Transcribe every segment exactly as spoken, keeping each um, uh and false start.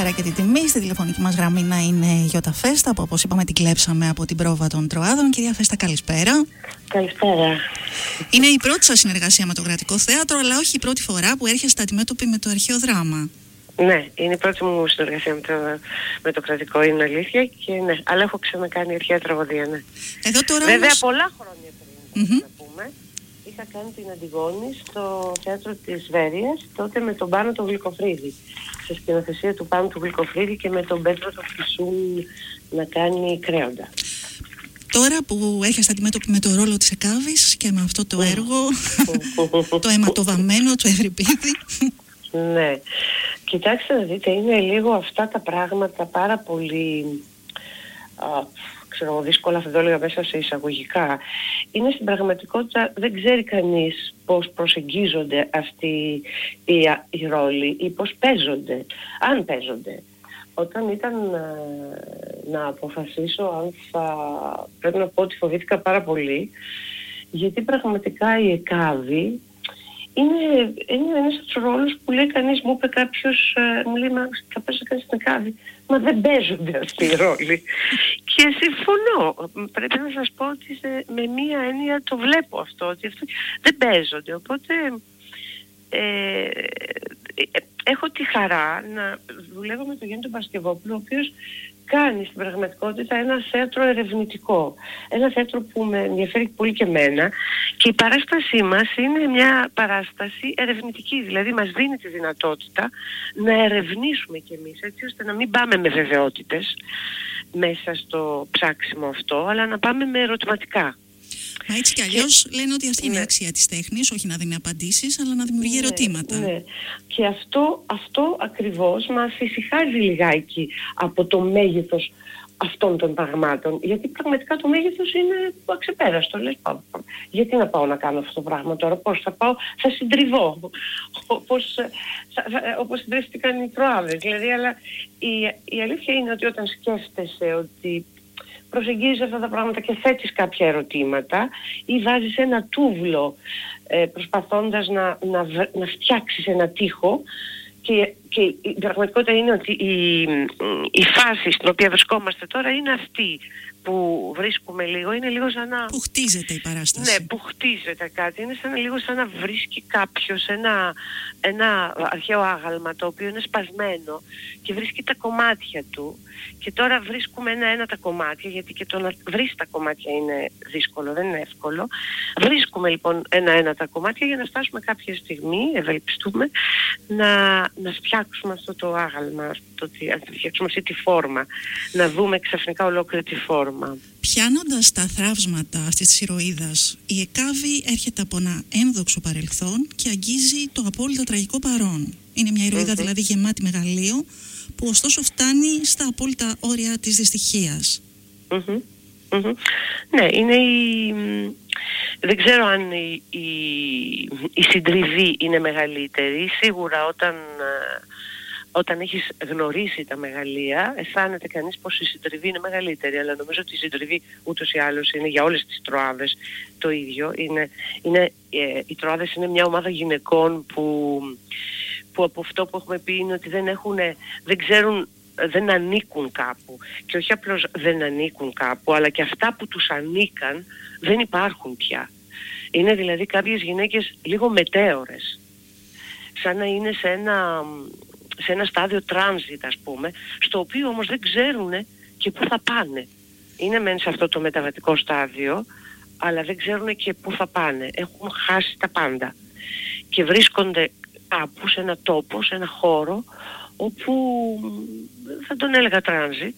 χαρά και την τιμή στη τηλεφωνική μας γραμμή να είναι η Γιώτα Φέστα, που όπως είπαμε την κλέψαμε από την πρόβα των Τροάδων. Κυρία Φέστα, καλησπέρα. Καλησπέρα. Είναι η πρώτη σας συνεργασία με το Κρατικό Θέατρο, αλλά όχι η πρώτη φορά που έρχεστε αντιμέτωποι με το αρχαίο δράμα. Ναι, είναι η πρώτη μου συνεργασία με το, με το Κρατικό, είναι αλήθεια. Και ναι, αλλά έχω ξανακάνει αρχαία τραγωδία, ναι. Εδώ τώρα Βέβαια, όμως... πολλά χρόνια πριν, mm-hmm. να πούμε, είχα κάνει την Αντιγόνη στο θέατρο της Βέρειας, τότε με τον Πάνο τον Γλυκοφρίδη. Σε σκηνοθεσία του Πάνου του Γλυκοφρίδη και με τον Πέτρο τον Φυσούν να κάνει Κρέοντα. Τώρα που έρχεστε αντιμέτωποι με το ρόλο της Εκάβης και με αυτό το έργο, το αιματοβαμμένο του Ευρυπίδη. Ναι. Κοιτάξτε να δείτε, είναι λίγο αυτά τα πράγματα πάρα πολύ α, ξέρω, δύσκολα, θα το έλεγα μέσα σε εισαγωγικά. Είναι στην πραγματικότητα, δεν ξέρει κανείς πώς προσεγγίζονται αυτοί οι, οι ρόλοι ή πώς παίζονται, αν παίζονται. Όταν ήταν α, να αποφασίσω αν θα... πρέπει να πω ότι φοβήθηκα πάρα πολύ, γιατί πραγματικά η Εκάβη είναι, είναι ένας από τους ρόλους που λέει κανείς, μου είπε κάποιος, ε, μου λέει, μα θα πέσει κανείς στην Εκάβη. Μα δεν παίζονται αυτοί οι ρόλοι. Και συμφωνώ. Πρέπει να σας πω ότι σε, με μία έννοια το βλέπω αυτό, ότι αυτοί δεν παίζονται. Οπότε ε, ε, έχω τη χαρά να δουλεύω με τον Γιάννη τον Πασκευόπουλο, ο οποίος κάνει στην πραγματικότητα ένα θέατρο ερευνητικό. Ένα θέατρο που με ενδιαφέρει πολύ και εμένα, και η παράστασή μας είναι μια παράσταση ερευνητική. Δηλαδή μας δίνει τη δυνατότητα να ερευνήσουμε κι εμείς, έτσι ώστε να μην πάμε με βεβαιότητες μέσα στο ψάξιμο αυτό, αλλά να πάμε με ερωτηματικά. Μα έτσι κι αλλιώς και... λένε ότι αυτή είναι η αξία της τέχνης, όχι να δίνει απαντήσεις, αλλά να δημιουργεί ναι, ερωτήματα. Ναι. Και αυτό, αυτό ακριβώς μας ησυχάζει λιγάκι από το μέγεθος αυτών των πραγμάτων. Γιατί πραγματικά το μέγεθος είναι αξεπέραστο. Λες, πά, πά, γιατί να πάω να κάνω αυτό το πράγμα τώρα, πώς θα πάω, θα συντριβώ. Όπως, όπως συντρίστηκαν οι Τροάδες. Δηλαδή, αλλά η, η αλήθεια είναι ότι όταν σκέφτεσαι ότι προσεγγίζεις αυτά τα πράγματα και θέτεις κάποια ερωτήματα ή βάζεις ένα τούβλο ε, προσπαθώντας να, να, να φτιάξεις ένα τοίχο, και, και η πραγματικότητα είναι ότι η, η φάση στην οποία βρισκόμαστε τώρα είναι αυτή που βρίσκουμε λίγο, είναι λίγο σαν να... Που χτίζεται η παράσταση. Ναι, που χτίζεται κάτι. Είναι σαν, λίγο σαν να βρίσκει κάποιος ένα, ένα αρχαίο άγαλμα το οποίο είναι σπασμένο και βρίσκει τα κομμάτια του. Και τώρα βρίσκουμε ένα-ένα τα κομμάτια, γιατί και το να βρεις τα κομμάτια είναι δύσκολο, δεν είναι εύκολο. Βρίσκουμε λοιπόν ένα-ένα τα κομμάτια για να φτάσουμε κάποια στιγμή, ευελπιστούμε, να, να φτιάξουμε αυτό το άγαλμα, το, να φτιάξουμε αυτή τη φόρμα, να δούμε ξαφνικά ολόκληρη τη φόρμα. Πιάνοντας τα θραύσματα αυτής της ηρωίδας, η Εκάβη έρχεται από ένα ένδοξο παρελθόν και αγγίζει το απόλυτα τραγικό παρόν. Είναι μια ηρωίδα mm-hmm. δηλαδή γεμάτη μεγαλείο, που ωστόσο φτάνει στα απόλυτα όρια της δυστυχίας. Mm-hmm. Mm-hmm. Ναι, είναι η... Δεν ξέρω αν η, η, η συντριβή είναι μεγαλύτερη. Σίγουρα όταν... Όταν έχεις γνωρίσει τα μεγαλεία, αισθάνεται κανείς πως η συντριβή είναι μεγαλύτερη. Αλλά νομίζω ότι η συντριβή ούτως ή άλλως είναι για όλες τις Τροάδες το ίδιο. Είναι, είναι, ε, οι Τροάδες είναι μια ομάδα γυναικών που, που από αυτό που έχουμε πει είναι ότι δεν, έχουν, δεν ξέρουν, δεν ανήκουν κάπου. Και όχι απλώς δεν ανήκουν κάπου, αλλά και αυτά που τους ανήκαν δεν υπάρχουν πια. Είναι δηλαδή κάποιες γυναίκες λίγο μετέωρες. Σαν να είναι σε ένα... σε ένα στάδιο transit, ας πούμε, στο οποίο όμως δεν ξέρουν και πού θα πάνε. Είναι μεν σε αυτό το μεταβατικό στάδιο, αλλά δεν ξέρουν και πού θα πάνε. Έχουν χάσει τα πάντα. Και βρίσκονται κάπου σε ένα τόπο, σε ένα χώρο, όπου θα τον έλεγα transit,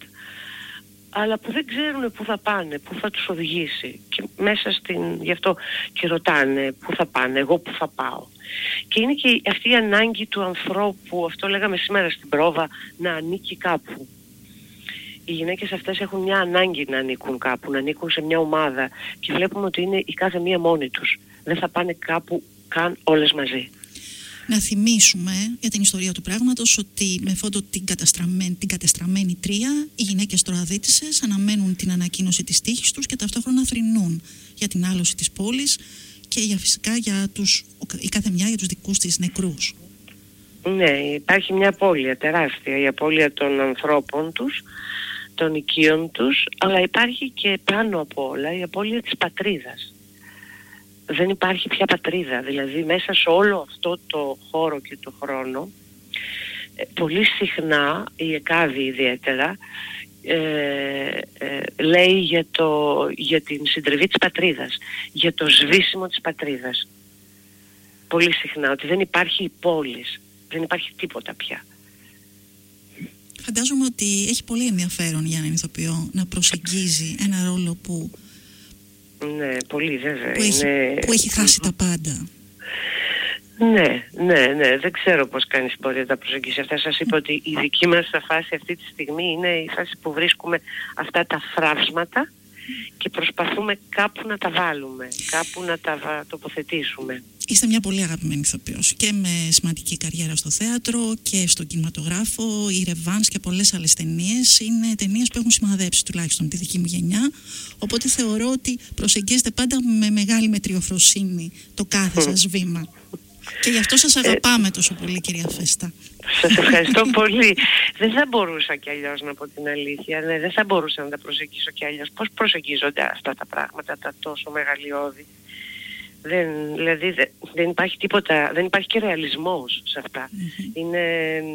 αλλά που δεν ξέρουν πού θα πάνε, πού θα τους οδηγήσει. Και μέσα στην... γι' αυτό και ρωτάνε πού θα πάνε, εγώ πού θα πάω. Και είναι και αυτή η ανάγκη του ανθρώπου, αυτό λέγαμε σήμερα στην πρόβα, να ανήκει κάπου. Οι γυναίκες αυτές έχουν μια ανάγκη να ανήκουν κάπου, να ανήκουν σε μια ομάδα, και βλέπουμε ότι είναι η κάθε μία μόνη τους. Δεν θα πάνε κάπου καν όλες μαζί. Να θυμίσουμε για την ιστορία του πράγματος ότι με φόντο την καταστραμμένη, την κατεστραμμένη Τρία, οι γυναίκες τροαδίτισσες αναμένουν την ανακοίνωση της τύχης τους και ταυτόχρονα θρηνούν για την άλωση της πόλης και για, φυσικά για τους, η κάθε μια για τους δικούς της νεκρούς. Ναι, υπάρχει μια απώλεια τεράστια, η απώλεια των ανθρώπων τους, των οικείων τους, αλλά υπάρχει και πάνω από όλα η απώλεια της πατρίδας. Δεν υπάρχει πια πατρίδα, δηλαδή μέσα σε όλο αυτό το χώρο και το χρόνο, πολύ συχνά, η ΕΚΑΒΗ ιδιαίτερα, ε, ε, λέει για, το, για την συντριβή της πατρίδας, για το σβήσιμο της πατρίδας. Πολύ συχνά, ότι δεν υπάρχει πόλης, δεν υπάρχει τίποτα πια. Φαντάζομαι ότι έχει πολύ ενδιαφέρον για έναν ηθοποιό να προσεγγίζει ένα ρόλο που, ναι, πολύ βέβαια, που, έχει, είναι... που έχει χάσει τα πάντα. Ναι, ναι, ναι, δεν ξέρω πώς κανείς μπορεί να τα προσεγγίσει αυτά. Σας είπα ότι η δική μας φάση αυτή τη στιγμή είναι η φάση που βρίσκουμε αυτά τα φράυσματα και προσπαθούμε κάπου να τα βάλουμε, κάπου να τα τοποθετήσουμε. Είστε μια πολύ αγαπημένη ηθοποιός και με σημαντική καριέρα στο θέατρο και στον κινηματογράφο. Η Ρεβάνς και πολλές άλλες ταινίες είναι ταινίες που έχουν σημαδέψει τουλάχιστον τη δική μου γενιά. Οπότε θεωρώ ότι προσεγγίζετε πάντα με μεγάλη μετριοφροσύνη το κάθε σας βήμα. Και γι' αυτό σας αγαπάμε τόσο πολύ, κυρία Φέστα. Σας ευχαριστώ πολύ. Δεν θα μπορούσα κι αλλιώς, να πω την αλήθεια. Ναι, δεν θα μπορούσα να τα προσεγγίσω κι αλλιώς. Πώς προσεγγίζονται αυτά τα πράγματα, τα τόσο μεγαλειώδη? Δεν, δηλαδή δεν, δεν υπάρχει τίποτα, δεν υπάρχει και ρεαλισμός σε αυτά. Mm-hmm. Είναι,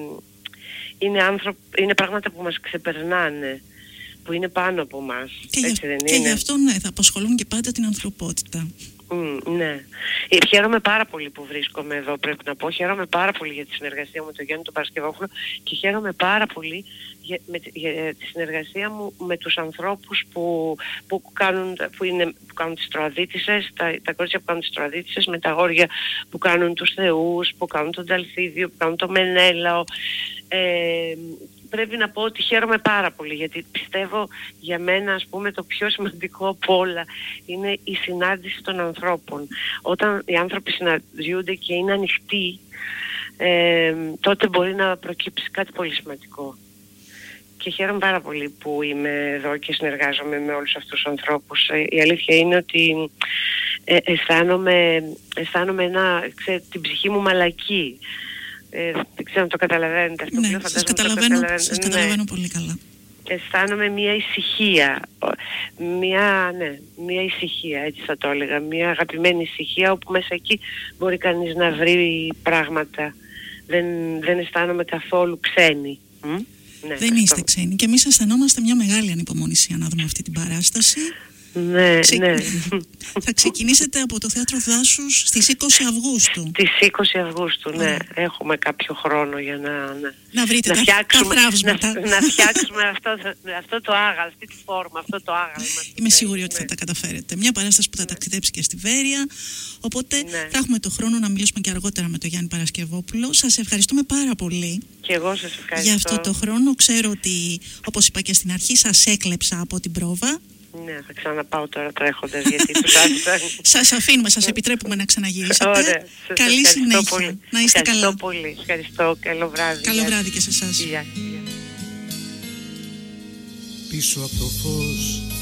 είναι, άνθρωπ, είναι πράγματα που μας ξεπερνάνε, που είναι πάνω από μας. Και, έτσι για, δεν και είναι? γι' αυτό ναι, θα απασχολούν και πάντα την ανθρωπότητα. Mm, ναι. Ε, χαίρομαι πάρα πολύ που βρίσκομαι εδώ, πρέπει να πω. Χαίρομαι πάρα πολύ για τη συνεργασία μου με τον Γιάννη τον Παρασκευόπουλο και χαίρομαι πάρα πολύ για, με, για, για τη συνεργασία μου με τους ανθρώπους που, που, κάνουν, που, είναι, που κάνουν τις τροαδίτισσες, τα, τα κορίτσια που κάνουν τις τροαδίτισσες, με τα αγόρια που κάνουν τους θεούς, που κάνουν τον Ταλθίδιο, που κάνουν το Μενέλαο. Ε, πρέπει να πω ότι χαίρομαι πάρα πολύ, γιατί πιστεύω για μένα, ας πούμε, το πιο σημαντικό από όλα είναι η συνάντηση των ανθρώπων. Όταν οι άνθρωποι συναντιούνται και είναι ανοιχτοί, ε, τότε μπορεί να προκύψει κάτι πολύ σημαντικό. Και χαίρομαι πάρα πολύ που είμαι εδώ και συνεργάζομαι με όλους αυτούς τους ανθρώπους. Ε, η αλήθεια είναι ότι ε, αισθάνομαι, αισθάνομαι ένα, ξέρετε, την ψυχή μου μαλακή. Ε, δεν ξέρω αν το καταλαβαίνετε αυτό. Ναι, σας καταλαβαίνω, σας καταλαβαίνω πολύ καλά. Αισθάνομαι μια ησυχία, μια, ναι, μια ησυχία, έτσι θα το έλεγα, μια αγαπημένη ησυχία, όπου μέσα εκεί μπορεί κανείς να βρει πράγματα. Δεν, δεν αισθάνομαι καθόλου ξένη. Mm? Ναι, δεν αυτό. Είστε ξένοι και εμείς αισθανόμαστε μια μεγάλη ανυπομονησία να δούμε αυτή την παράσταση. Ναι, Ξε... ναι. Θα ξεκινήσετε από το Θέατρο Δάσους στις είκοσι Αυγούστου. Στις είκοσι Αυγούστου, ναι. Mm. Έχουμε κάποιο χρόνο για να, να, να βρείτε να τα, φτιάξουμε, τα φράυσματα. Να, να φτιάξουμε αυτό, αυτό το άγαλμα, αυτή τη φόρμα, αυτό το άγαλμα. Είμαι σίγουρη ότι ναι. θα τα καταφέρετε. Μια παράσταση που θα ναι. ταξιδέψει και στη Βέρεια. Οπότε ναι. θα έχουμε το χρόνο να μιλήσουμε και αργότερα με τον Γιάννη Παρασκευόπουλο. Σας ευχαριστούμε πάρα πολύ. Και εγώ σας ευχαριστώ. Για αυτό το χρόνο. Ξέρω ότι, όπως είπα και στην αρχή, σας έκλεψα από την πρόβα. Ναι, θα ξαναπάω τώρα τρέχοντας, γιατί τους άφησα. Σας αφήνουμε, σας επιτρέπουμε να ξαναγυρίσετε. Ωραία, καλή συνέχεια. Πολύ. Να είστε ευχαριστώ καλά. Πολύ. Ευχαριστώ. Καλό βράδυ. Καλό βράδυ και σε εσάς. Γεια. Πίσω από το φως